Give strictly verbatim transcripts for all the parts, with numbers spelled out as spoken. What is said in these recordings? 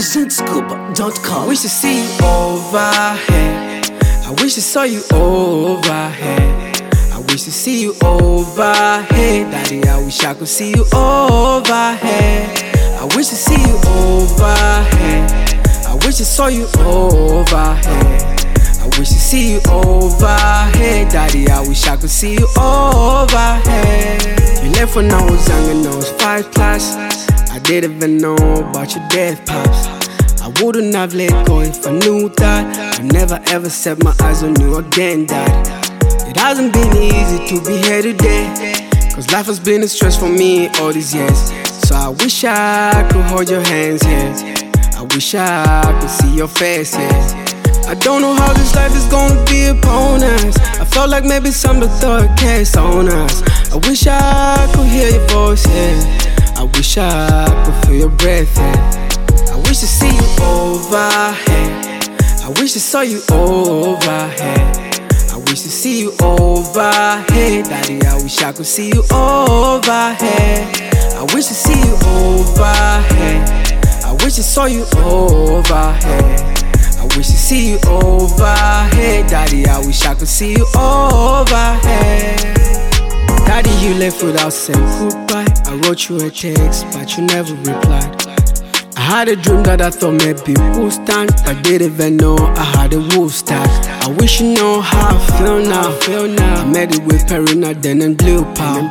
Agent Scoop dot com. I wish to see you over here. I wish to saw you over here. I wish to see you over here. Daddy, I wish I could see you over here. I wish to see you over here. I wish I saw you over here. I wish to see you over here. Daddy, I wish I could see you over here. You left when I was young and I was five class. I didn't even know about your death, pops. I wouldn't have let go if I knew that. I never ever set my eyes on you again, Dad. It hasn't been easy to be here today, cause life has been a stress for me all these years. So I wish I could hold your hands here. I wish I could see your face here. I don't know how this life is gonna be upon us. I felt like maybe some of the third case on us. I wish I could hear your voice here. I wish I could feel your breath here. I wish to see you over here. I wish I saw you over here. I wish to see you over here. Daddy, I wish I could see you over here. I wish to see you over here. I wish I saw you over here. I wish to see you over here. Daddy, I wish I could see you over here. Daddy, you left without saying goodbye. I wrote you a text, but you never replied. I had a dream that I thought maybe would stand, but didn't even know I had a wolf stack. I wish you know how I feel now. Feel now. I made it with Perina, then in blue power.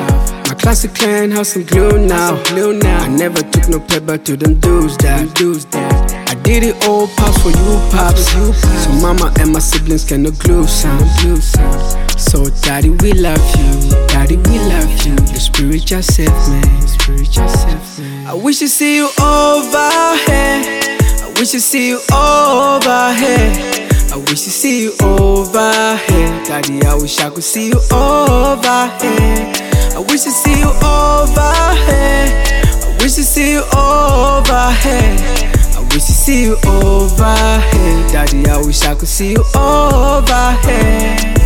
My classic clan has some glue now. Glue now. I never took no paper to them dudes that. Dudes that. I did it all, pops, for you, pops. So mama and my siblings can no glue sound. Glue sound. So daddy, we love you. Daddy, we love you. The spirit just saved me. The spirit just saved me. I wish to see you over here. I wish to see you over here. I wish to see you over here. Daddy, I wish I could see you over here. I wish to see you over here. I wish to see you over here. I wish to see you over here. Daddy, I wish I could see you over here.